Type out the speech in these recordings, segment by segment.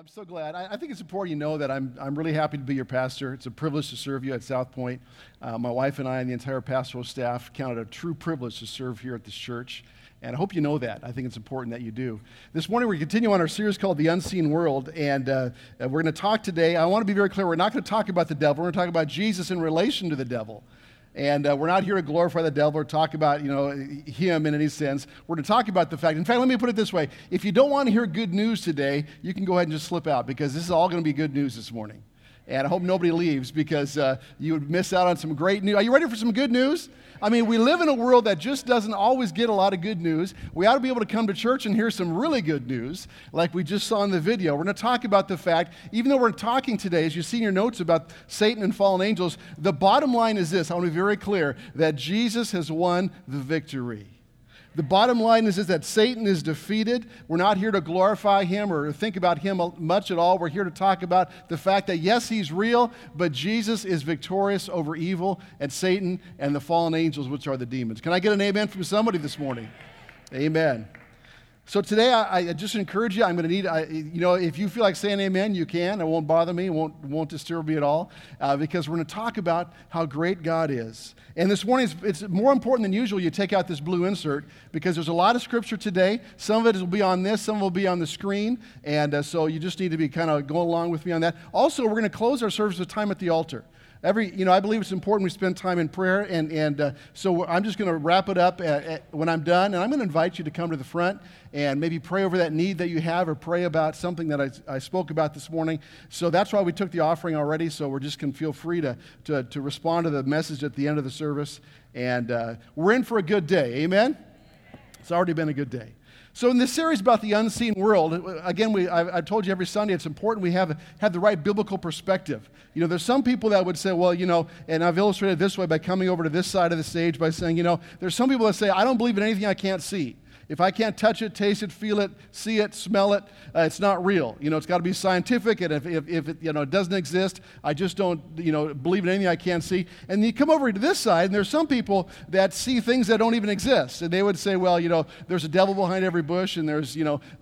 I'm so glad. I think it's important you know that I'm really happy to be your pastor. It's a privilege to serve you at South Point. My wife and I and the entire pastoral staff count it a true privilege to serve here at this church. And I hope you know that. I think it's important that you do. This morning we continue on our series called The Unseen World. And we're going to talk today. I want to be very clear. We're not going to talk about the devil. We're going to talk about Jesus in relation to the devil. And we're not here to glorify the devil or talk about, him in any sense. We're going to talk about the fact. In fact, let me put it this way. If you don't want to hear good news today, you can go ahead and just slip out because this is all going to be good news this morning. And I hope nobody leaves because you would miss out on some great news. Are you ready for some good news? I mean, we live in a world that just doesn't always get a lot of good news. We ought to be able to come to church and hear some really good news, like we just saw in the video. We're going to talk about the fact, even though we're talking today, as you see in your notes about Satan and fallen angels, the bottom line is this. I want to be very clear, that Jesus has won the victory. The bottom line is that Satan is defeated. We're not here to glorify him or think about him much at all. We're here to talk about the fact that, yes, he's real, but Jesus is victorious over evil and Satan and the fallen angels, which are the demons. Can I get an amen from somebody this morning? Amen. So today, I just encourage you, I'm going to need, if you feel like saying amen, you can. It won't bother me. It won't disturb me at all because we're going to talk about how great God is. And this morning, it's more important than usual you take out this blue insert because there's a lot of scripture today. Some of it will be on this, some will be on the screen. And so you just need to be kind of going along with me on that. Also, we're going to close our service with time at the altar. I believe it's important we spend time in prayer, and so I'm just going to wrap it up when I'm done, and I'm going to invite you to come to the front and maybe pray over that need that you have or pray about something that I spoke about this morning. So that's why we took the offering already, so we're just going to feel free to respond to the message at the end of the service, and we're in for a good day. Amen? It's already been a good day. So in this series about the unseen world, again, I've told you every Sunday it's important we have the right biblical perspective. There's some people that would say, well, and I've illustrated it this way by coming over to this side of the stage by saying, there's some people that say, I don't believe in anything I can't see. If I can't touch it, taste it, feel it, see it, smell it, it's not real. It's got to be scientific, and if it doesn't exist, I just don't believe in anything I can't see. And you come over to this side, and there's some people that see things that don't even exist, and they would say, well, there's a devil behind every bush, and there's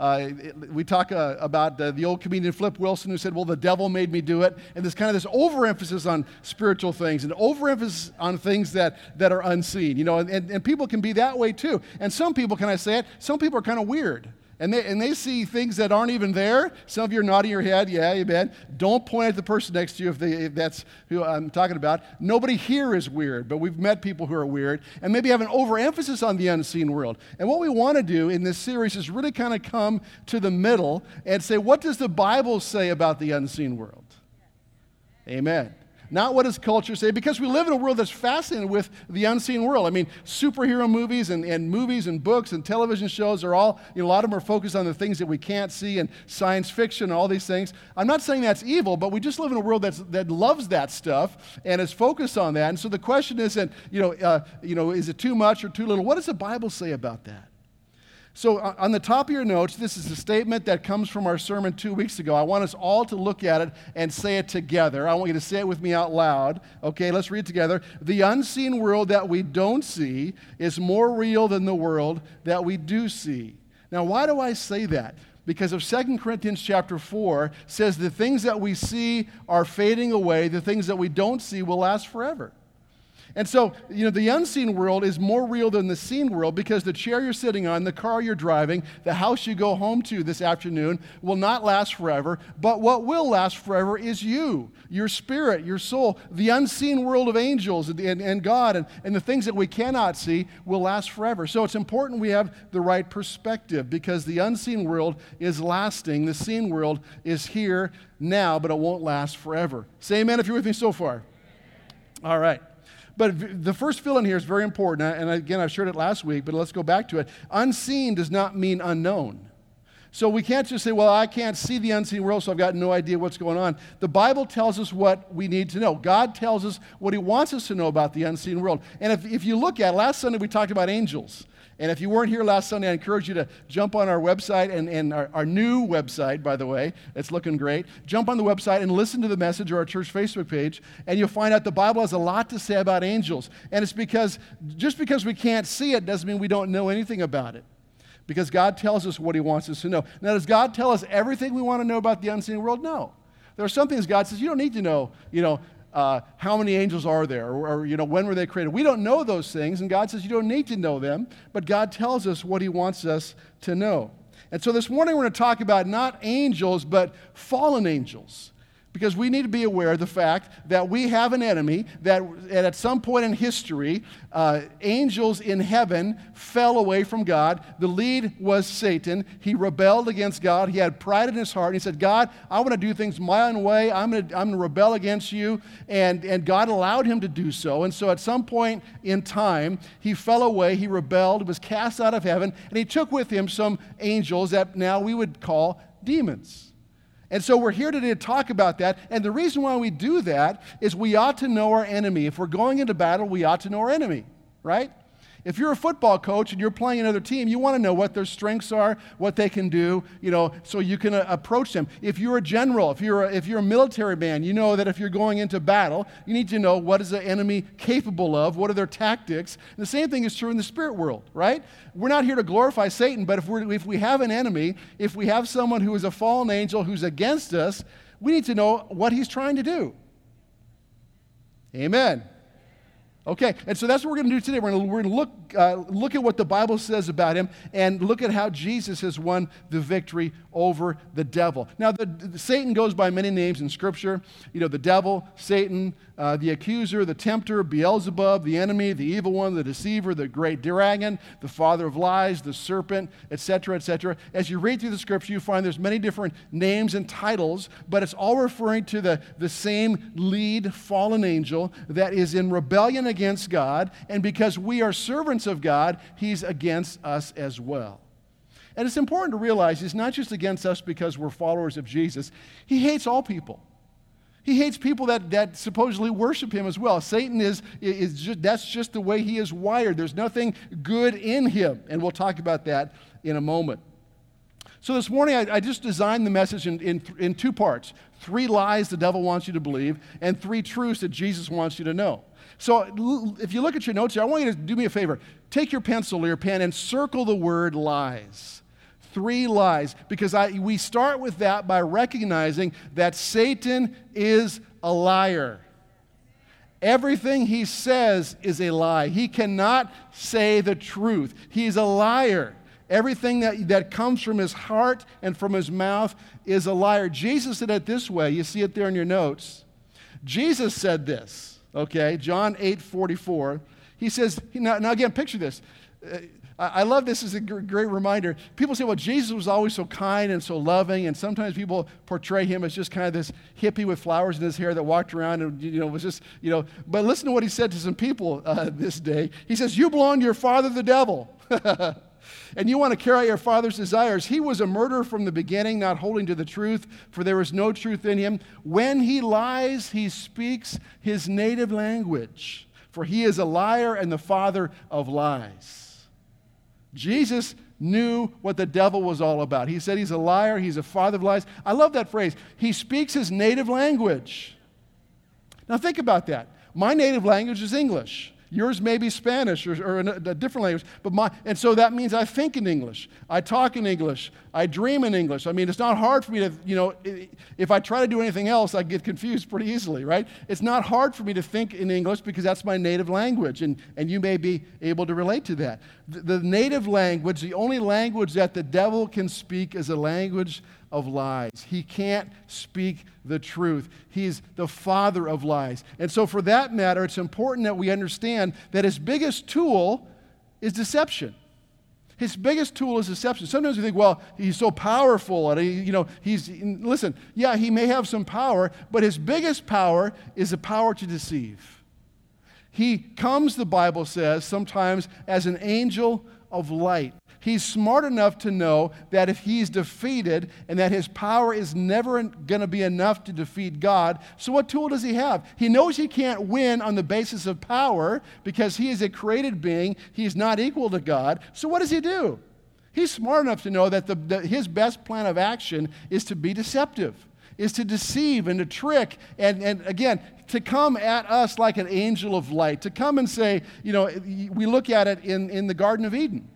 we talk about the old comedian Flip Wilson who said, well, the devil made me do it, and there's kind of this overemphasis on spiritual things and overemphasis on things that are unseen, and people can be that way too. And some people, can I say it? Some people are kind of weird, and they see things that aren't even there. Some of you are nodding your head, yeah, amen. Don't point at the person next to you if that's who I'm talking about. Nobody here is weird, but we've met people who are weird, and maybe have an overemphasis on the unseen world. And what we want to do in this series is really kind of come to the middle and say, what does the Bible say about the unseen world? Amen. Not what does culture say, because we live in a world that's fascinated with the unseen world. I mean, superhero movies and movies and books and television shows are all, a lot of them are focused on the things that we can't see, and science fiction and all these things. I'm not saying that's evil, but we just live in a world that loves that stuff and is focused on that. And so the question isn't, is it too much or too little? What does the Bible say about that? So on the top of your notes, this is a statement that comes from our sermon 2 weeks ago. I want us all to look at it and say it together. I want you to say it with me out loud. Okay, let's read it together. The unseen world that we don't see is more real than the world that we do see. Now, why do I say that? Because of 2 Corinthians chapter 4 says the things that we see are fading away. The things that we don't see will last forever. And so, the unseen world is more real than the seen world because the chair you're sitting on, the car you're driving, the house you go home to this afternoon will not last forever. But what will last forever is you, your spirit, your soul. The unseen world of angels and God and the things that we cannot see will last forever. So it's important we have the right perspective because the unseen world is lasting. The seen world is here now, but it won't last forever. Say amen if you're with me so far. All right. But the first fill-in here is very important, and again, I shared it last week, but let's go back to it. Unseen does not mean unknown. So we can't just say, well, I can't see the unseen world, so I've got no idea what's going on. The Bible tells us what we need to know. God tells us what He wants us to know about the unseen world. And if you look at, last Sunday we talked about angels. And if you weren't here last Sunday, I encourage you to jump on our website and our new website, by the way. It's looking great. Jump on the website and listen to the message or our church Facebook page, and you'll find out the Bible has a lot to say about angels. And it's because just because we can't see it doesn't mean we don't know anything about it. because God tells us what he wants us to know. Now, does God tell us everything we want to know about the unseen world? No. There are some things God says, you don't need to know, how many angels are there, or when were they created. We don't know those things, and God says you don't need to know them, but God tells us what he wants us to know. And so this morning we're going to talk about not angels, but fallen angels. Because we need to be aware of the fact that we have an enemy, that at some point in history, angels in heaven fell away from God. The lead was Satan. He rebelled against God. He had pride in his heart. He said, God, I want to do things my own way. I'm going to rebel against you. And God allowed him to do so. And so at some point in time, he fell away. He rebelled, was cast out of heaven, and he took with him some angels that now we would call demons. And so we're here today to talk about that. And the reason why we do that is we ought to know our enemy. If we're going into battle, we ought to know our enemy, right? If you're a football coach and you're playing another team, you want to know what their strengths are, what they can do, so you can approach them. If you're a general, if you're a military man, you know that if you're going into battle, you need to know what is the enemy capable of, what are their tactics. And the same thing is true in the spirit world, right? We're not here to glorify Satan, but if we have an enemy, if we have someone who is a fallen angel who's against us, we need to know what he's trying to do. Amen. Okay, and so that's what we're going to do today. We're going to look at what the Bible says about him and look at how Jesus has won the victory over the devil. Now, Satan goes by many names in Scripture. The devil, Satan, the accuser, the tempter, Beelzebub, the enemy, the evil one, the deceiver, the great dragon, the father of lies, the serpent, etc., etc. As you read through the Scripture, you find there's many different names and titles, but it's all referring to the same lead fallen angel that is in rebellion against God, and because we are servants of God, he's against us as well. And it's important to realize he's not just against us because we're followers of Jesus. He hates all people. He hates people that supposedly worship him as well. Satan that's just the way he is wired. There's nothing good in him, and we'll talk about that in a moment. So this morning, I just designed the message in two parts. 3 lies the devil wants you to believe, and 3 truths that Jesus wants you to know. So if you look at your notes here, I want you to do me a favor. Take your pencil or your pen and circle the word lies. 3 lies, because we start with that by recognizing that Satan is a liar. Everything he says is a lie. He cannot say the truth. He's a liar. Everything that comes from his heart and from his mouth is a liar. Jesus said it this way. You see it there in your notes. Jesus said this, okay, John 8:44. He says, now again, picture this. I love this as a great reminder. People say, well, Jesus was always so kind and so loving, and sometimes people portray him as just kind of this hippie with flowers in his hair that walked around and, was just, But listen to what he said to some people this day. He says, you belong to your father, the devil. And you want to carry out your father's desires. He was a murderer from the beginning, not holding to the truth, for there is no truth in him. When he lies, he speaks his native language, for he is a liar and the father of lies. Jesus knew what the devil was all about. He said he's a liar, he's a father of lies. I love that phrase. He speaks his native language. Now think about that. My native language is English. Yours may be Spanish or a different language, and so that means I think in English, I talk in English, I dream in English. I mean, it's not hard for me to, if I try to do anything else, I get confused pretty easily, right? It's not hard for me to think in English because that's my native language, and you may be able to relate to that. The native language, the only language that the devil can speak is a language of lies. He can't speak the truth. He's the father of lies. And so for that matter, it's important that we understand that his biggest tool is deception. His biggest tool is deception. Sometimes we think, well, he's so powerful, and listen, yeah, he may have some power, but his biggest power is the power to deceive. He comes, the Bible says, sometimes as an angel of light. He's smart enough to know that if he's defeated and that his power is never going to be enough to defeat God, so what tool does he have? He knows he can't win on the basis of power because he is a created being. He's not equal to God. So what does he do? He's smart enough to know that his best plan of action is to be deceptive, is to deceive and to trick, and again, to come at us like an angel of light, to come and say, we look at it in the Garden of Eden.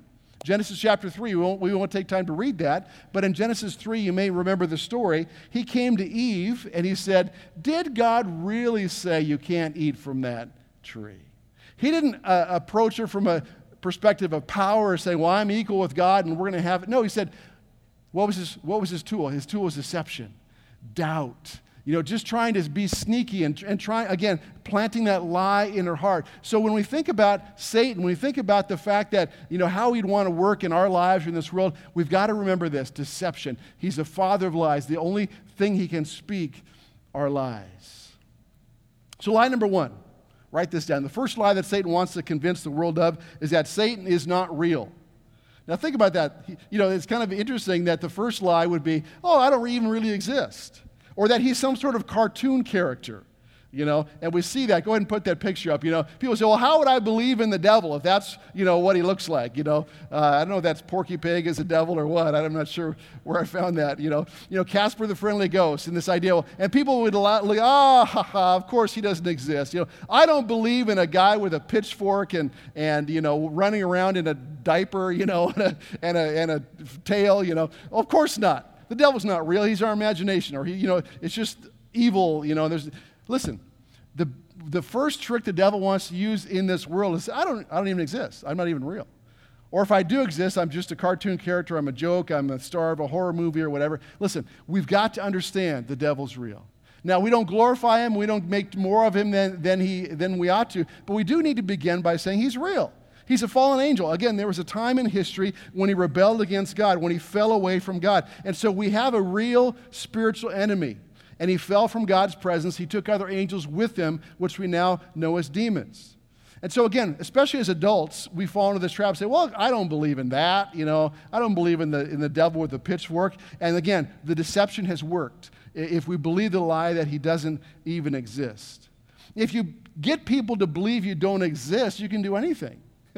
Genesis chapter 3, we won't take time to read that, but in Genesis 3, you may remember the story. He came to Eve and he said, did God really say you can't eat from that tree? He didn't approach her from a perspective of power, saying, well, I'm equal with God and we're going to have it. No, he said, what was his tool? His tool was deception, doubt. Just trying to be sneaky and trying, again, planting that lie in her heart. So when we think about Satan, when we think about the fact that, how he'd want to work in our lives or in this world, we've got to remember this, deception. He's the father of lies. The only thing he can speak are lies. So lie number one, write this down. The first lie that Satan wants to convince the world of is that Satan is not real. Now think about that. It's kind of interesting that the first lie would be, I don't even really exist. Or that he's some sort of cartoon character, and we see that. Go ahead and put that picture up, People say, well, how would I believe in the devil if that's, what he looks like, I don't know if that's Porky Pig as a devil or what. I'm not sure where I found that, Casper the Friendly Ghost and this idea. And people would of course he doesn't exist. I don't believe in a guy with a pitchfork and running around in a diaper, and a tail, Of course not. The devil's not real. He's our imagination, or it's just evil. Listen, the first trick the devil wants to use in this world is I don't even exist. I'm not even real. Or if I do exist, I'm just a cartoon character. I'm a joke. I'm a star of a horror movie or whatever. Listen, we've got to understand the devil's real. Now, we don't glorify him. We don't make more of him than we ought to. But we do need to begin by saying he's real. He's a fallen angel. Again, there was a time in history when he rebelled against God, when he fell away from God. And so we have a real spiritual enemy. And he fell from God's presence. He took other angels with him, which we now know as demons. And so again, especially as adults, we fall into this trap and say, well, I don't believe in that. I don't believe in the devil with the pitchfork. And again, the deception has worked. If we believe the lie that he doesn't even exist. If you get people to believe you don't exist, you can do anything.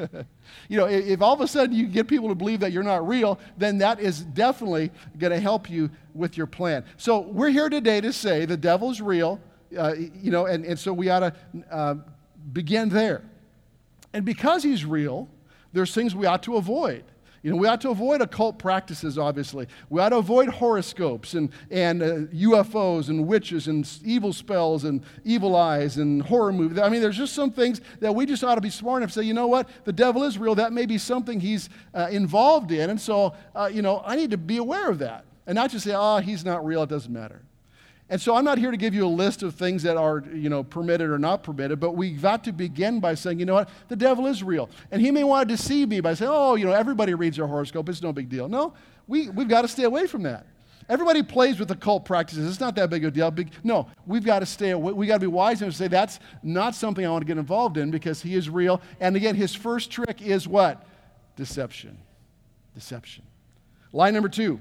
If all of a sudden you get people to believe that you're not real, then that is definitely going to help you with your plan. So we're here today to say the devil's real, and so we ought to begin there. And because he's real, there's things we ought to avoid. We ought to avoid occult practices, obviously. We ought to avoid horoscopes and UFOs and witches and evil spells and evil eyes and horror movies. I mean, there's just some things that we just ought to be smart enough to say, you know what? The devil is real. That may be something he's involved in. And so, I need to be aware of that. And not just say, he's not real. It doesn't matter. And so I'm not here to give you a list of things that are, permitted or not permitted, but we've got to begin by saying, you know what, the devil is real. And he may want to deceive me by saying, everybody reads their horoscope, it's no big deal. No, we've got to stay away from that. Everybody plays with occult practices. It's not that big a deal. No, we've got to stay away. We've got to be wise enough to say that's not something I want to get involved in because he is real. And again, his first trick is what? Deception. Deception. Lie number two.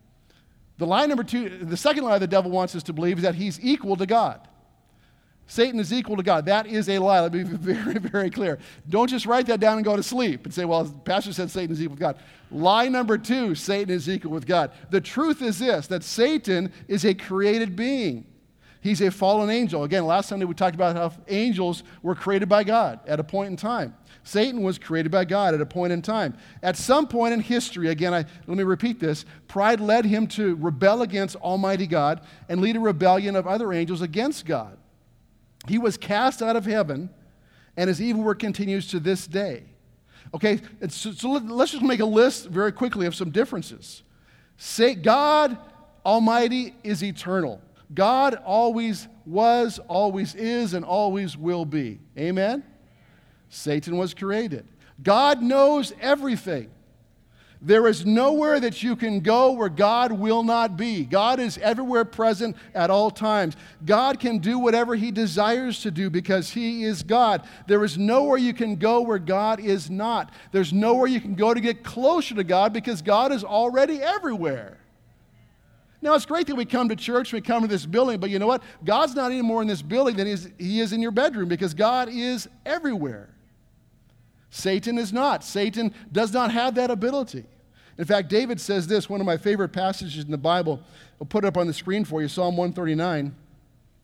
The second lie the devil wants us to believe is that he's equal to God. Satan is equal to God. That is a lie. Let me be very, very clear. Don't just write that down and go to sleep and say, well, the pastor said Satan is equal with God. Lie number two, Satan is equal with God. The truth is this, that Satan is a created being. He's a fallen angel. Again, last Sunday we talked about how angels were created by God at a point in time. Satan was created by God at a point in time. At some point in history, again, let me repeat this, pride led him to rebel against Almighty God and lead a rebellion of other angels against God. He was cast out of heaven, and his evil work continues to this day. Okay, so let's just make a list very quickly of some differences. God Almighty is eternal. God always was, always is, and always will be. Amen? Satan was created. God knows everything. There is nowhere that you can go where God will not be. God is everywhere present at all times. God can do whatever he desires to do because he is God. There is nowhere you can go where God is not. There's nowhere you can go to get closer to God because God is already everywhere. Now, it's great that we come to church, we come to this building, but you know what? God's not any more in this building than he is in your bedroom because God is everywhere. Satan is not. Satan does not have that ability. In fact, David says this, one of my favorite passages in the Bible. I'll put it up on the screen for you, Psalm 139.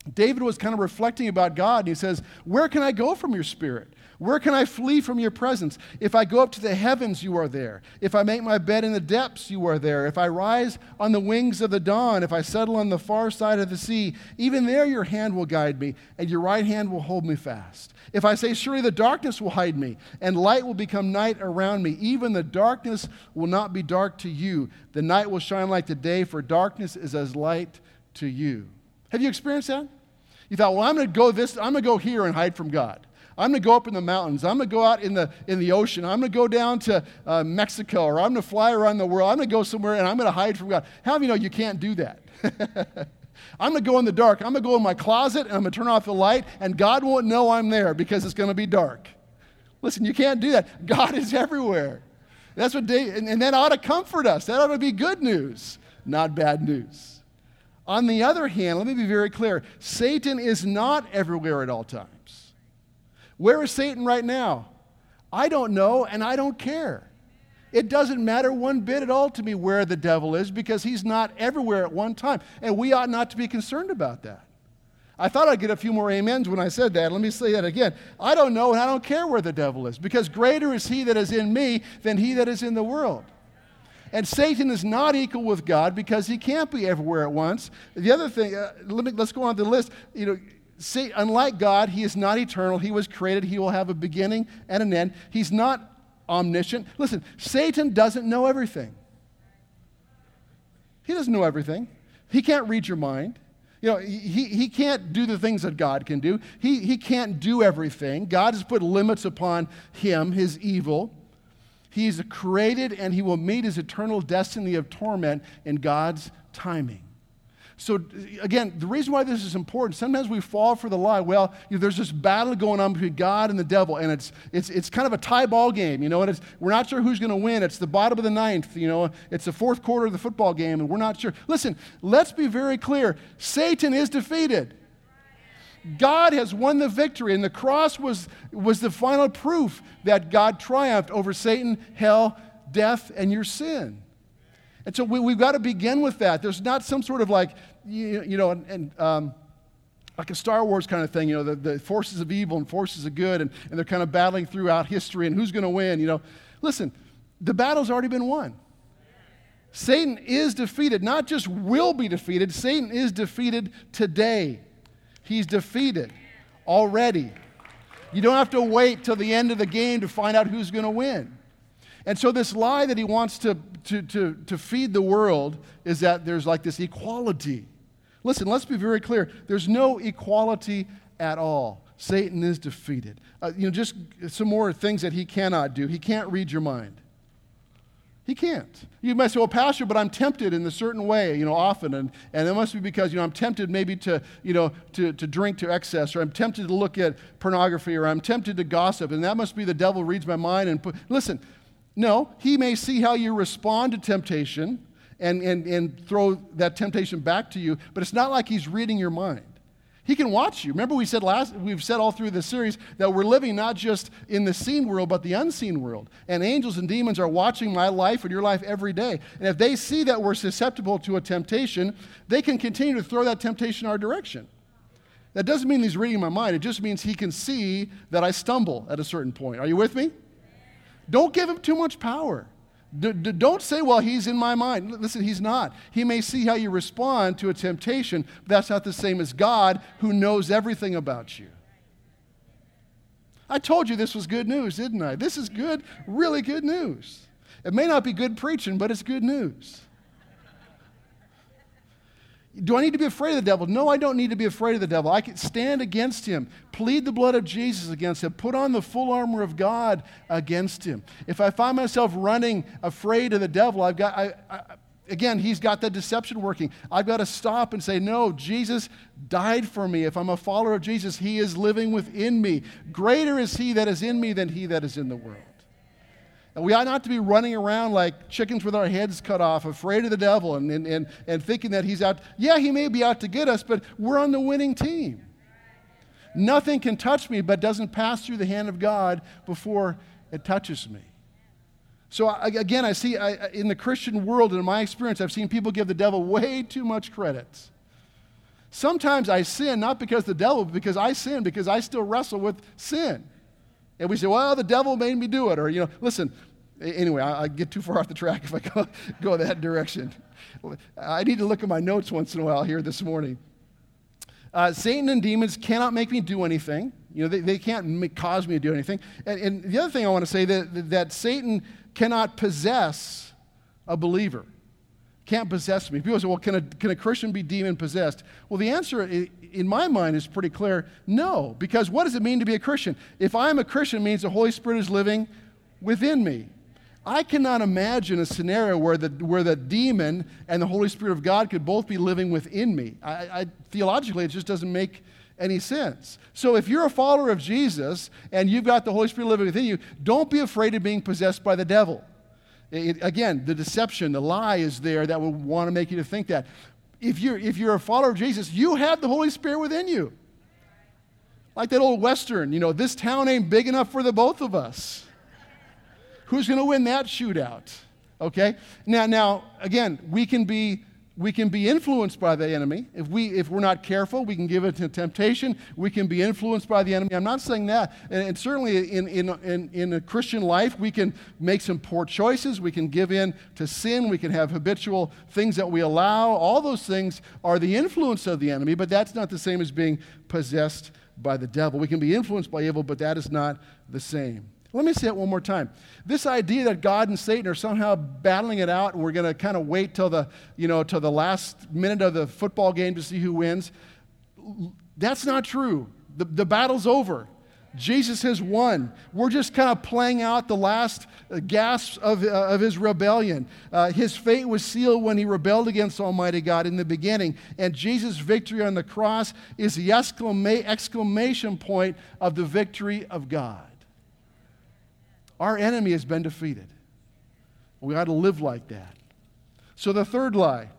David was kind of reflecting about God, and he says, where can I go from your spirit? Where can I flee from your presence? If I go up to the heavens, you are there. If I make my bed in the depths, you are there. If I rise on the wings of the dawn, if I settle on the far side of the sea, even there your hand will guide me, and your right hand will hold me fast. If I say, surely the darkness will hide me, and light will become night around me, even the darkness will not be dark to you. The night will shine like the day, for darkness is as light to you. Have you experienced that? You thought, well, I'm going to go here and hide from God. I'm going to go up in the mountains. I'm going to go out in the ocean. I'm going to go down to Mexico, or I'm going to fly around the world. I'm going to go somewhere and I'm going to hide from God. How many know you can't do that? I'm going to go in the dark. I'm going to go in my closet and I'm going to turn off the light, and God won't know I'm there because it's going to be dark. Listen, you can't do that. God is everywhere. That's what and that ought to comfort us. That ought to be good news, not bad news. On the other hand, let me be very clear. Satan is not everywhere at all times. Where is Satan right now? I don't know, and I don't care. It doesn't matter one bit at all to me where the devil is, because he's not everywhere at one time, and we ought not to be concerned about that. I thought I'd get a few more amens when I said that. Let me say that again. I don't know, and I don't care where the devil is, because greater is he that is in me than he that is in the world. And Satan is not equal with God because he can't be everywhere at once. The other thing, let's go on the list. See, unlike God, he is not eternal. He was created. He will have a beginning and an end. He's not omniscient. Listen, Satan doesn't know everything. He doesn't know everything. He can't read your mind. He can't do the things that God can do. He can't do everything. God has put limits upon him, his evil. He's created, and he will meet his eternal destiny of torment in God's timing. So again, the reason why this is important, sometimes we fall for the lie. Well, there's this battle going on between God and the devil, and it's kind of a tie ball game, and we're not sure who's going to win. It's the bottom of the ninth, it's the fourth quarter of the football game, and we're not sure. Listen, let's be very clear. Satan is defeated. God has won the victory, and the cross was the final proof that God triumphed over Satan, hell, death, and your sin. And so we've got to begin with that. There's not some sort of like a Star Wars kind of thing, the forces of evil and forces of good, and they're kind of battling throughout history, and who's going to win, Listen, the battle's already been won. Satan is defeated, not just will be defeated. Satan is defeated today. He's defeated already. You don't have to wait till the end of the game to find out who's going to win. And so this lie that he wants to feed the world is that there's like this equality. Listen, let's be very clear. There's no equality at all. Satan is defeated. Just some more things that he cannot do. He can't read your mind. He can't. You might say, well, Pastor, but I'm tempted in a certain way, often. And it must be because, I'm tempted maybe to drink to excess, or I'm tempted to look at pornography, or I'm tempted to gossip, and that must be the devil reads my mind. Listen, no, he may see how you respond to temptation and throw that temptation back to you, but it's not like he's reading your mind. He can watch you. Remember we've said all through this series that we're living not just in the seen world, but the unseen world. And angels and demons are watching my life and your life every day. And if they see that we're susceptible to a temptation, they can continue to throw that temptation our direction. That doesn't mean he's reading my mind. It just means he can see that I stumble at a certain point. Are you with me? Don't give him too much power. Don't say, well, he's in my mind. Listen, he's not. He may see how you respond to a temptation, but that's not the same as God, who knows everything about you. I told you this was good news, didn't I? This is good, really good news. It may not be good preaching, but it's good news. Do I need to be afraid of the devil? No, I don't need to be afraid of the devil. I can stand against him, plead the blood of Jesus against him, put on the full armor of God against him. If I find myself running afraid of the devil, again, he's got that deception working. I've got to stop and say, no, Jesus died for me. If I'm a follower of Jesus, he is living within me. Greater is he that is in me than he that is in the world. And we ought not to be running around like chickens with our heads cut off, afraid of the devil and thinking that he's out. Yeah, he may be out to get us, but we're on the winning team. Nothing can touch me but doesn't pass through the hand of God before it touches me. So again, I see in the Christian world, and in my experience, I've seen people give the devil way too much credit. Sometimes I sin not because the devil, but because I sin, because I still wrestle with sin. And we say, well, the devil made me do it. Or, listen, anyway, I get too far off the track if I go that direction. I need to look at my notes once in a while here this morning. Satan and demons cannot make me do anything. They can't cause me to do anything. And the other thing I want to say, that Satan cannot possess a believer. Can't possess me. People say, well, can a Christian be demon-possessed? Well, the answer, in my mind, is pretty clear. No, because what does it mean to be a Christian? If I'm a Christian, it means the Holy Spirit is living within me. I cannot imagine a scenario where the demon and the Holy Spirit of God could both be living within me. Theologically, it just doesn't make any sense. So if you're a follower of Jesus and you've got the Holy Spirit living within you, don't be afraid of being possessed by the devil. Again, the deception, the lie is there that will want to make you to think that. If you're a follower of Jesus, you have the Holy Spirit within you. Like that old Western, this town ain't big enough for the both of us. Who's going to win that shootout? Okay? Now, again, we can be influenced by the enemy. If we're not careful, we can give it to temptation. We can be influenced by the enemy. I'm not saying that. And certainly in a Christian life, we can make some poor choices. We can give in to sin. We can have habitual things that we allow. All those things are the influence of the enemy, but that's not the same as being possessed by the devil. We can be influenced by evil, but that is not the same. Let me say it one more time. This idea that God and Satan are somehow battling it out and we're going to kind of wait till the last minute of the football game to see who wins, that's not true. The battle's over. Jesus has won. We're just kind of playing out the last gasps of his rebellion. His fate was sealed when he rebelled against Almighty God in the beginning. And Jesus' victory on the cross is the exclamation point of the victory of God. Our enemy has been defeated. We ought to live like that. So the third lie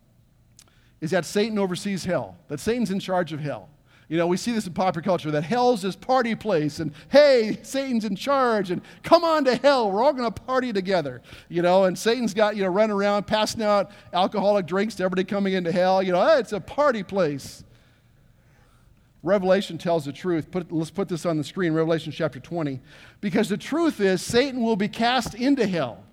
is that Satan oversees hell, that Satan's in charge of hell. We see this in popular culture, that hell's this party place, and hey, Satan's in charge, and come on to hell, we're all going to party together. And Satan's got, running around passing out alcoholic drinks to everybody coming into hell. Hey, it's a party place. Revelation tells the truth. Let's put this on the screen, Revelation chapter 20. Because the truth is, Satan will be cast into hell.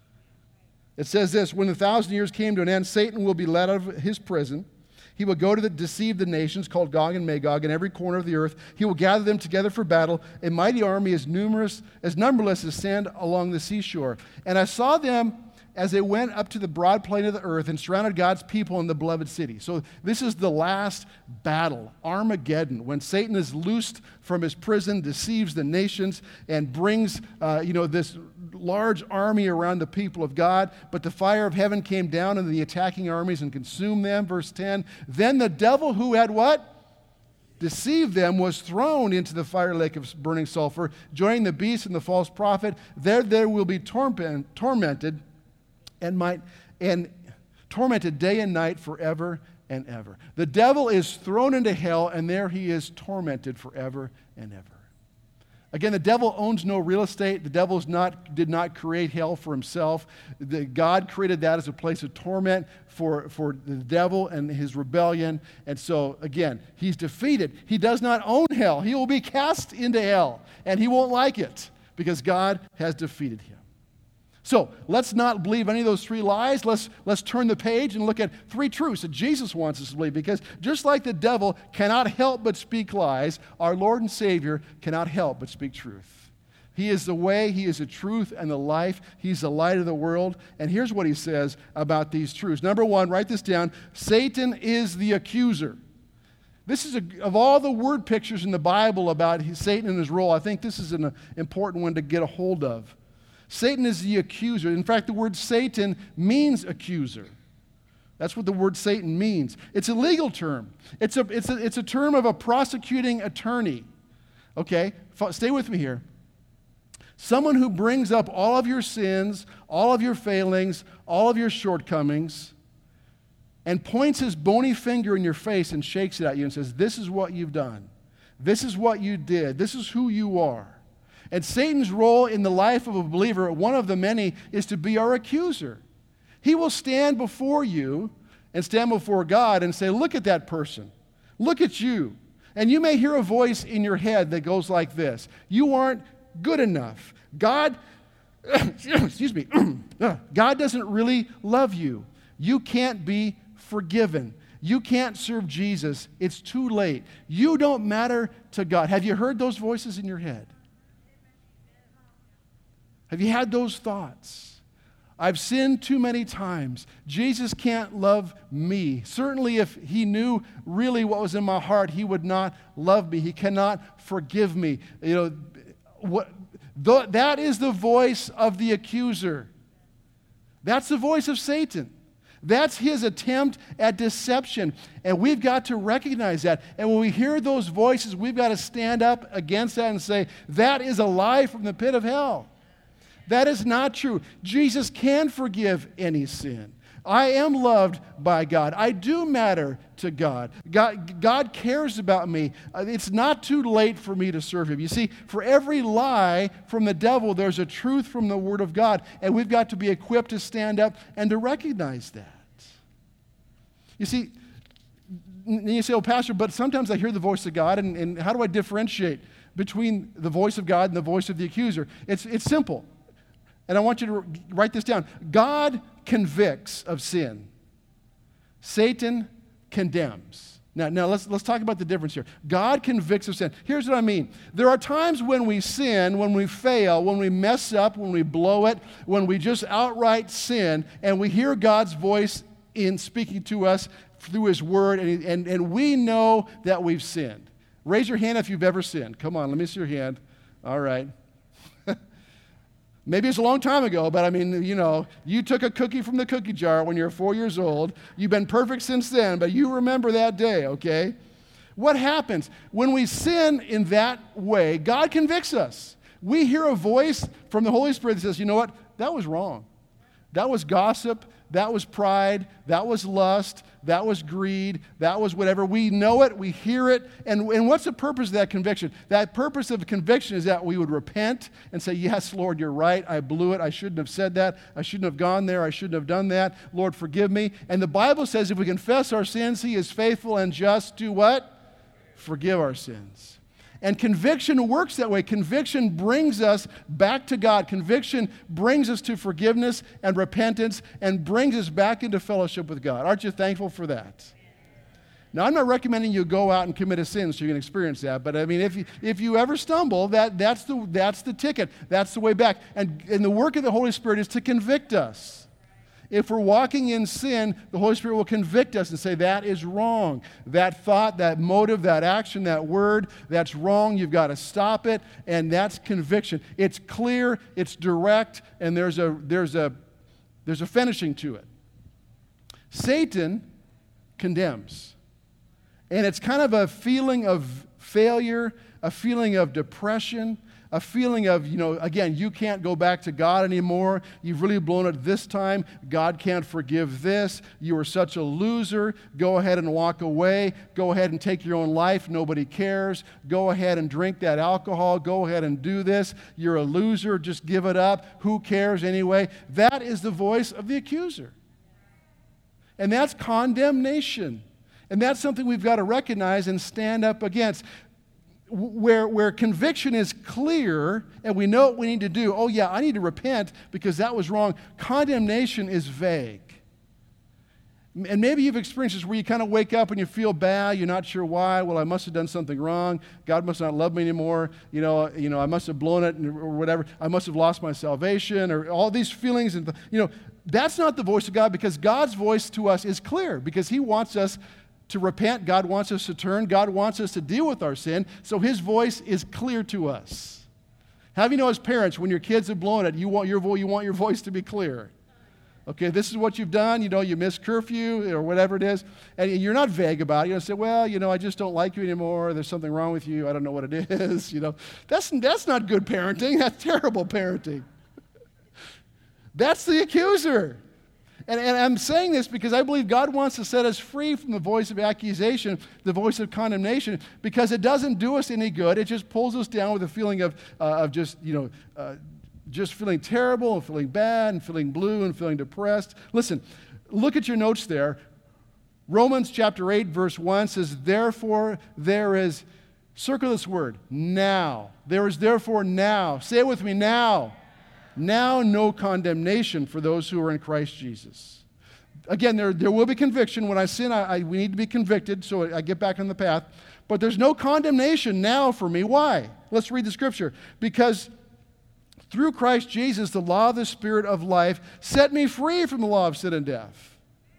It says this, when the 1,000 years came to an end, Satan will be led out of his prison. He will go to deceive the nations, called Gog and Magog, in every corner of the earth. He will gather them together for battle, a mighty army as numberless as sand along the seashore. And I saw them as they went up to the broad plain of the earth and surrounded God's people in the beloved city. So this is the last battle, Armageddon, when Satan is loosed from his prison, deceives the nations, and brings this large army around the people of God. But the fire of heaven came down on the attacking armies and consumed them. Verse 10, then the devil who had what? Deceived them was thrown into the fire lake of burning sulfur, joining the beast and the false prophet. There will be tormented and tormented day and night forever and ever. The devil is thrown into hell, and there he is tormented forever and ever. Again, the devil owns no real estate. The devil did not create hell for himself. God created that as a place of torment for the devil and his rebellion. And so, again, he's defeated. He does not own hell. He will be cast into hell, and he won't like it because God has defeated him. So let's not believe any of those three lies. Let's turn the page and look at three truths that Jesus wants us to believe. Because just like the devil cannot help but speak lies, our Lord and Savior cannot help but speak truth. He is the way, He is the truth and the life. He's the light of the world. And here's what He says about these truths. Number one, write this down. Satan is the accuser. This is, of all the word pictures in the Bible about Satan and his role, I think this is an important one to get a hold of. Satan is the accuser. In fact, the word Satan means accuser. That's what the word Satan means. It's a legal term. It's a term of a prosecuting attorney. Okay, stay with me here. Someone who brings up all of your sins, all of your failings, all of your shortcomings, and points his bony finger in your face and shakes it at you and says, this is what you've done. This is what you did. This is who you are. And Satan's role in the life of a believer, one of the many, is to be our accuser. He will stand before you and stand before God and say, look at that person. Look at you. And you may hear a voice in your head that goes like this: you aren't good enough. God, excuse me, God doesn't really love you. You can't be forgiven. You can't serve Jesus. It's too late. You don't matter to God. Have you heard those voices in your head? Have you had those thoughts? I've sinned too many times. Jesus can't love me. Certainly if he knew really what was in my heart, he would not love me. He cannot forgive me. That is the voice of the accuser. That's the voice of Satan. That's his attempt at deception. And we've got to recognize that. And when we hear those voices, we've got to stand up against that and say, that is a lie from the pit of hell. That is not true. Jesus can forgive any sin. I am loved by God. I do matter to God. God cares about me. It's not too late for me to serve him. You see, for every lie from the devil, there's a truth from the Word of God, and we've got to be equipped to stand up and to recognize that. You see, you say, oh, Pastor, but sometimes I hear the voice of God, and how do I differentiate between the voice of God and the voice of the accuser? It's simple. And I want you to write this down. God convicts of sin. Satan condemns. Now let's talk about the difference here. God convicts of sin. Here's what I mean. There are times when we sin, when we fail, when we mess up, when we blow it, when we just outright sin, and we hear God's voice in speaking to us through his word, and we know that we've sinned. Raise your hand if you've ever sinned. Come on, let me see your hand. All right. Maybe it's a long time ago, but I mean, you took a cookie from the cookie jar when you were 4 years old. You've been perfect since then, but you remember that day, okay? What happens? When we sin in that way, God convicts us. We hear a voice from the Holy Spirit that says, you know what? That was wrong. That was gossip. That was pride. That was lust. That was greed. That was whatever. We know it. We hear it. And what's the purpose of that conviction? That purpose of conviction is that we would repent and say, yes, Lord, you're right. I blew it. I shouldn't have said that. I shouldn't have gone there. I shouldn't have done that. Lord, forgive me. And the Bible says if we confess our sins, he is faithful and just to what? Forgive our sins. And conviction works that way. Conviction brings us back to God. Conviction brings us to forgiveness and repentance and brings us back into fellowship with God. Aren't you thankful for that? Now, I'm not recommending you go out and commit a sin so you can experience that. But I mean, if you ever stumble, that's the ticket. That's the way back. And the work of the Holy Spirit is to convict us. If we're walking in sin, the Holy Spirit will convict us and say, that is wrong. That thought, that motive, that action, that word, that's wrong. You've got to stop it. And that's conviction. It's clear, it's direct, and there's a finishing to it. Satan condemns. And it's kind of a feeling of failure, a feeling of depression, a feeling of, again, you can't go back to God anymore. You've really blown it this time. God can't forgive this. You are such a loser. Go ahead and walk away. Go ahead and take your own life. Nobody cares. Go ahead and drink that alcohol. Go ahead and do this. You're a loser. Just give it up. Who cares anyway? That is the voice of the accuser. And that's condemnation. And that's something we've got to recognize and stand up against. Where conviction is clear and we know what we need to do, oh yeah, I need to repent because that was wrong. Condemnation is vague. And maybe you've experienced this where you kind of wake up and you feel bad, you're not sure why. Well, I must have done something wrong. God must not love me anymore. I must have blown it or whatever. I must have lost my salvation or all these feelings. And that's not the voice of God, because God's voice to us is clear, because he wants us to repent. God wants us to turn. God wants us to deal with our sin. So his voice is clear to us. How do you know as parents, when your kids have blown it, you want your voice to be clear? Okay, this is what you've done. You missed curfew or whatever it is. And you're not vague about it. You don't say, well, I just don't like you anymore. There's something wrong with you. I don't know what it is. That's not good parenting. That's terrible parenting. That's the accuser. And I'm saying this because I believe God wants to set us free from the voice of accusation, the voice of condemnation, because it doesn't do us any good. It just pulls us down with a feeling of just feeling terrible and feeling bad and feeling blue and feeling depressed. Listen, look at your notes there. Romans chapter 8, verse 1 says, therefore there is, circle this word, now. There is therefore now. Say it with me, now. Now no condemnation for those who are in Christ Jesus. Again, there will be conviction. When I sin, we need to be convicted, so I get back on the path. But there's no condemnation now for me. Why? Let's read the scripture. Because through Christ Jesus, the law of the Spirit of life set me free from the law of sin and death.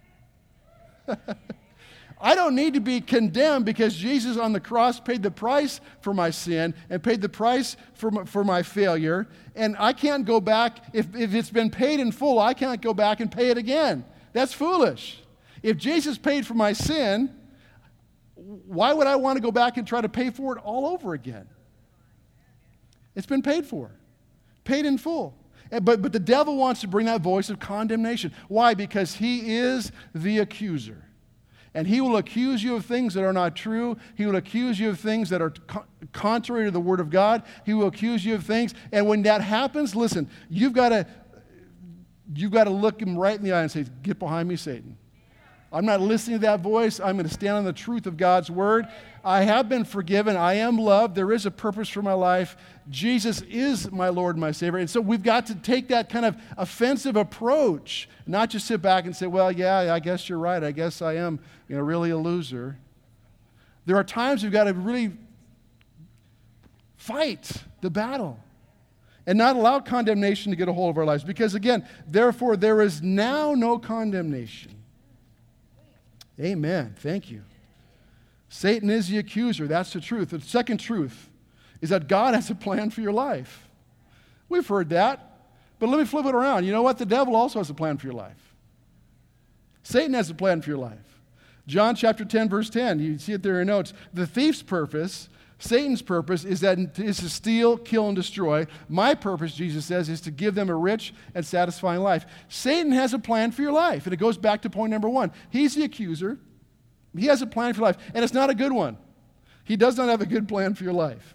I don't need to be condemned because Jesus on the cross paid the price for my sin and paid the price for my failure. And I can't go back, if it's been paid in full, I can't go back and pay it again. That's foolish. If Jesus paid for my sin, why would I want to go back and try to pay for it all over again? It's been paid for, paid in full. But the devil wants to bring that voice of condemnation. Why? Because he is the accuser. And he will accuse you of things that are not true. He will accuse you of things that are contrary to the Word of God. He will accuse you of things. And when that happens, listen, you've got to look him right in the eye and say, get behind me, Satan. I'm not listening to that voice. I'm going to stand on the truth of God's Word. I have been forgiven. I am loved. There is a purpose for my life. Jesus is my Lord and my Savior. And so we've got to take that kind of offensive approach, not just sit back and say, well, yeah, I guess you're right. I guess I am, really a loser. There are times we've got to really fight the battle and not allow condemnation to get a hold of our lives. Because again, therefore, there is now no condemnation. Amen. Thank you. Satan is the accuser. That's the truth. The second truth is that God has a plan for your life. We've heard that, but let me flip it around. You know what? The devil also has a plan for your life. Satan has a plan for your life. John chapter 10, verse 10, you see it there in your notes. The thief's purpose, Satan's purpose, is to steal, kill, and destroy. My purpose, Jesus says, is to give them a rich and satisfying life. Satan has a plan for your life, and it goes back to point number one. He's the accuser. He has a plan for your life, and it's not a good one. He does not have a good plan for your life.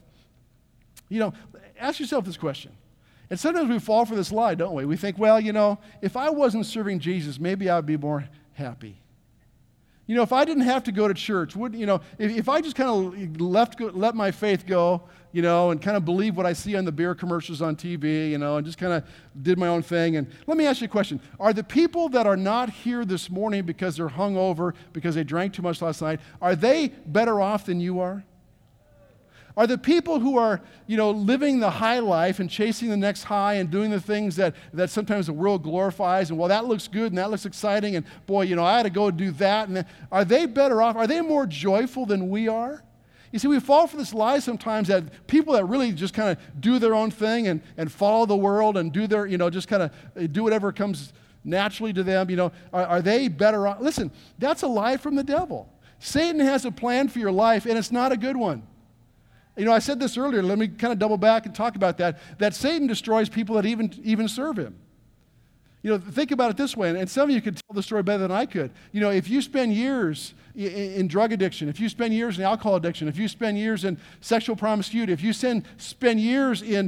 Ask yourself this question. And sometimes we fall for this lie, don't we? We think, well, if I wasn't serving Jesus, maybe I would be more happy. If I didn't have to go to church, if I just kind of let my faith go, and kind of believe what I see on the beer commercials on TV, and just kind of did my own thing. And let me ask you a question. Are the people that are not here this morning because they're hungover, because they drank too much last night, are they better off than you are? Are the people who are, living the high life and chasing the next high and doing the things that sometimes the world glorifies, and that looks good and that looks exciting, and boy, I had to go do that, and are they better off? Are they more joyful than we are? You see, we fall for this lie sometimes that people that really just kind of do their own thing and follow the world and do their, just kind of do whatever comes naturally to them, are they better off? Listen, that's a lie from the devil. Satan has a plan for your life, and it's not a good one. I said this earlier. Let me kind of double back and talk about that Satan destroys people that even serve him. Think about it this way, and some of you could tell the story better than I could. If you spend years in drug addiction, if you spend years in alcohol addiction, if you spend years in sexual promiscuity, if you spend years in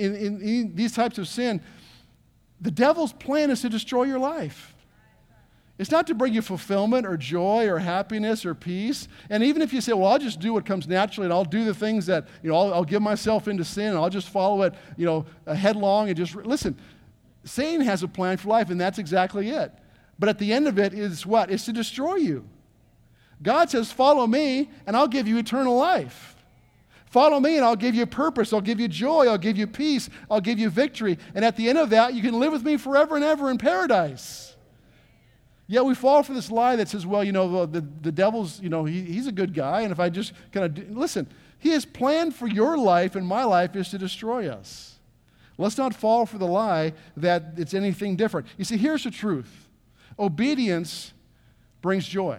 these types of sin, the devil's plan is to destroy your life. It's not to bring you fulfillment or joy or happiness or peace. And even if you say, well, I'll just do what comes naturally and I'll do the things that, I'll give myself into sin and I'll just follow it, headlong and just, listen, Satan has a plan for life and that's exactly it. But at the end of it is what? It's to destroy you. God says, follow me and I'll give you eternal life. Follow me and I'll give you purpose. I'll give you joy. I'll give you peace. I'll give you victory. And at the end of that, you can live with me forever and ever in paradise. Yet we fall for this lie that says, well, the devil's, he's a good guy, and if I just kind of, listen, he has planned for your life and my life is to destroy us. Let's not fall for the lie that it's anything different. You see, here's the truth. Obedience brings joy.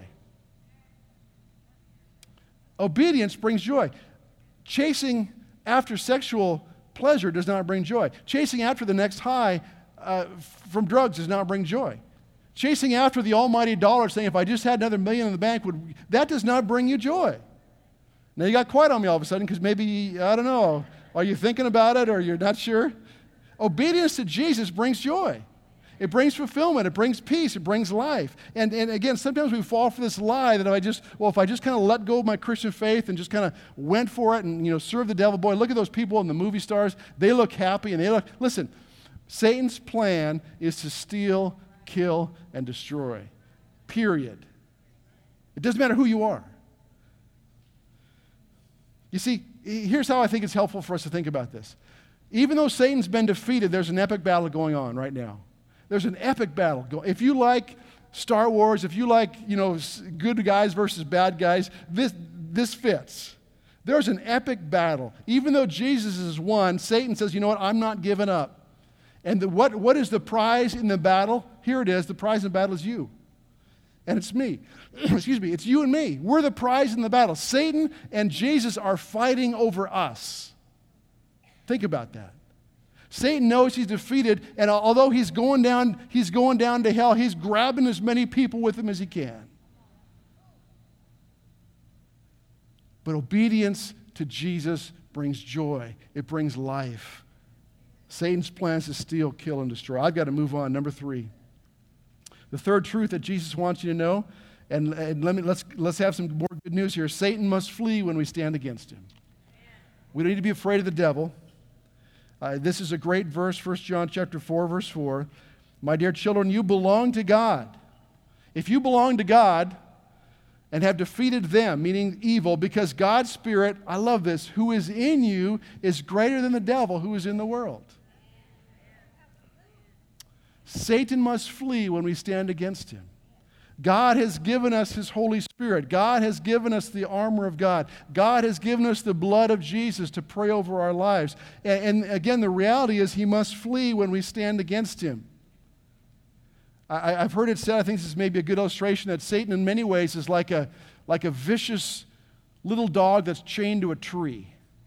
Obedience brings joy. Chasing after sexual pleasure does not bring joy. Chasing after the next high from drugs does not bring joy. Chasing after the almighty dollar, saying, if I just had another million in the bank, that does not bring you joy. Now, you got quiet on me all of a sudden because maybe, I don't know, are you thinking about it or you're not sure? Obedience to Jesus brings joy. It brings fulfillment. It brings peace. It brings life. And again, sometimes we fall for this lie that if I just kind of let go of my Christian faith and just kind of went for it and, serve the devil, boy, look at those people in the movie stars. They look happy and listen, Satan's plan is to steal, kill, and destroy. Period. It doesn't matter who you are. You see, here's how I think it's helpful for us to think about this. Even though Satan's been defeated, there's an epic battle going on right now. There's an epic battle going. If you like Star Wars, if you like, good guys versus bad guys, this fits. There's an epic battle. Even though Jesus is won, Satan says, you know what, I'm not giving up. And what is the prize in the battle? Here it is. The prize in the battle is you. And it's me. Excuse me. It's you and me. We're the prize in the battle. Satan and Jesus are fighting over us. Think about that. Satan knows he's defeated, and although he's going down to hell, he's grabbing as many people with him as he can. But obedience to Jesus brings joy. It brings life. Satan's plans to steal, kill, and destroy. I've got to move on. Number 3. The third truth that Jesus wants you to know, and let's have some more good news here. Satan must flee when we stand against him. We don't need to be afraid of the devil. This is a great verse, 1 John chapter 4, verse 4. My dear children, you belong to God. If you belong to God and have defeated them, meaning evil, because God's Spirit, I love this, who is in you is greater than the devil who is in the world. Satan must flee when we stand against him. God has given us His Holy Spirit. God has given us the armor of God. God has given us the blood of Jesus to pray over our lives. And again, the reality is He must flee when we stand against Him. I've heard it said, I think this is maybe a good illustration, that Satan in many ways is like a vicious little dog that's chained to a tree.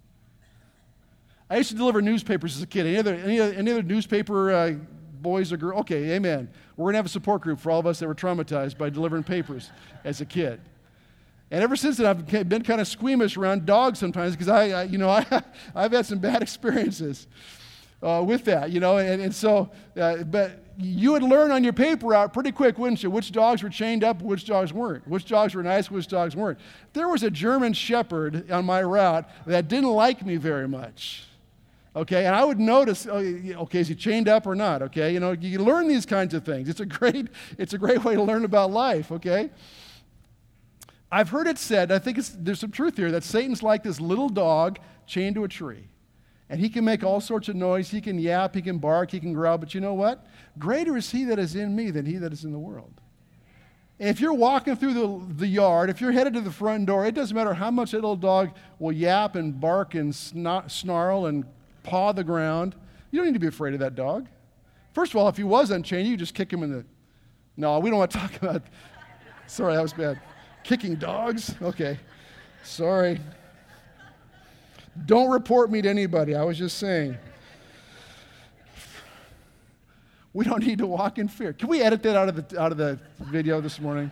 I used to deliver newspapers as a kid. Any other newspaper boys or girls? Okay, amen. We're going to have a support group for all of us that were traumatized by delivering papers as a kid. And ever since then, I've been kind of squeamish around dogs sometimes because I've had some bad experiences with that, but you would learn on your paper out pretty quick, wouldn't you? Which dogs were chained up, which dogs weren't. Which dogs were nice, which dogs weren't. There was a German Shepherd on my route that didn't like me very much. Okay, and I would notice, okay, is he chained up or not? Okay, you learn these kinds of things. It's a great way to learn about life, okay? I've heard it said, I think there's some truth here, that Satan's like this little dog chained to a tree. And he can make all sorts of noise. He can yap, he can bark, he can growl. But you know what? Greater is he that is in me than he that is in the world. And if you're walking through the yard, if you're headed to the front door, it doesn't matter how much that little dog will yap and bark and snarl and paw the ground. You don't need to be afraid of that dog. First of all, if he was unchained, you just kick him in the... No, we don't want to talk about... Sorry, that was bad. Kicking dogs? Okay. Sorry. Don't report me to anybody. I was just saying. We don't need to walk in fear. Can we edit that out of the video this morning?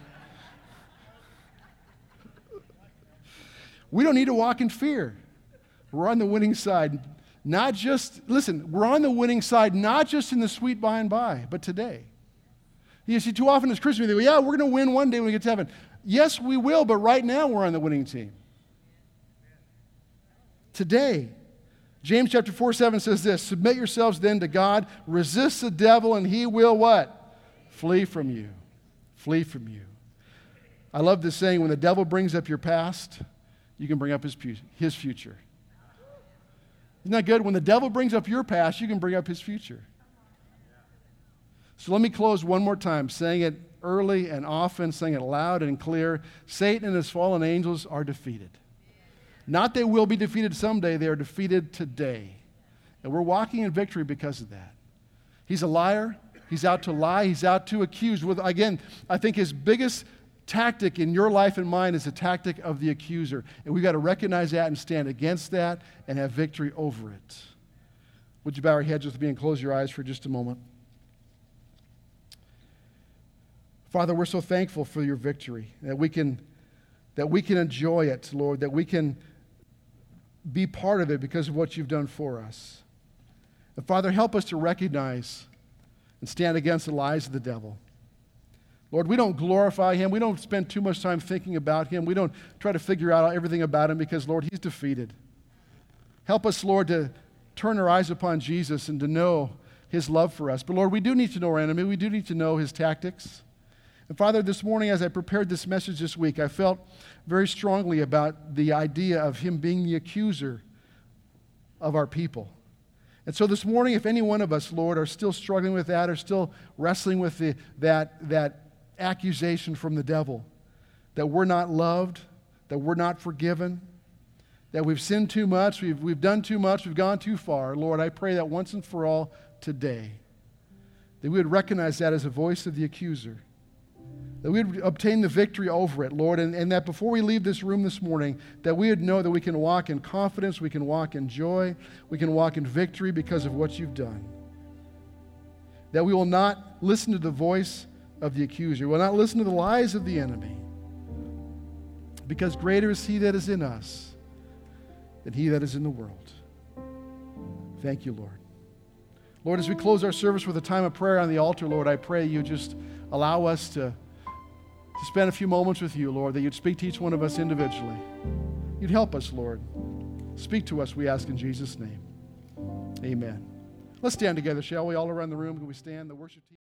We don't need to walk in fear. We're on the winning side. We're on the winning side, not just in the sweet by and by, but today. You see, too often as Christians, we go, yeah, we're going to win one day when we get to heaven. Yes, we will, but right now we're on the winning team. Today. James chapter 4:7 says this, submit yourselves then to God, resist the devil, and he will what? Flee from you. Flee from you. I love this saying, when the devil brings up your past, you can bring up his future. Isn't that good? When the devil brings up your past, you can bring up his future. So let me close one more time, saying it early and often, saying it loud and clear. Satan and his fallen angels are defeated. Not they will be defeated someday, they are defeated today. And we're walking in victory because of that. He's a liar. He's out to lie. He's out to accuse. Again, I think his biggest tactic in your life and mine is the tactic of the accuser. And we've got to recognize that and stand against that and have victory over it. Would you bow your heads with me and close your eyes for just a moment? Father, we're so thankful for your victory, that we can enjoy it, Lord, that we can be part of it because of what you've done for us. And Father, help us to recognize and stand against the lies of the devil. Lord, we don't glorify him. We don't spend too much time thinking about him. We don't try to figure out everything about him because, Lord, he's defeated. Help us, Lord, to turn our eyes upon Jesus and to know his love for us. But, Lord, we do need to know our enemy. We do need to know his tactics. And, Father, this morning as I prepared this message this week, I felt very strongly about the idea of him being the accuser of our people. And so this morning, if any one of us, Lord, are still struggling with that, or still wrestling with that accusation from the devil, that we're not loved, that we're not forgiven, that we've sinned too much, we've done too much, we've gone too far, Lord, I pray that once and for all today, that we would recognize that as a voice of the accuser, that we would obtain the victory over it, Lord, and that before we leave this room this morning, that we would know that we can walk in confidence, we can walk in joy, we can walk in victory because of what you've done. That we will not listen to the voice of the accuser, we will not listen to the lies of the enemy, because greater is he that is in us than he that is in the world. Thank you, Lord. Lord, as we close our service with a time of prayer on the altar, Lord, I pray you just allow us to spend a few moments with you, Lord, that you'd speak to each one of us individually. You'd help us, Lord. Speak to us, we ask in Jesus' name. Amen. Let's stand together, shall we? All around the room, can we stand? The worship team.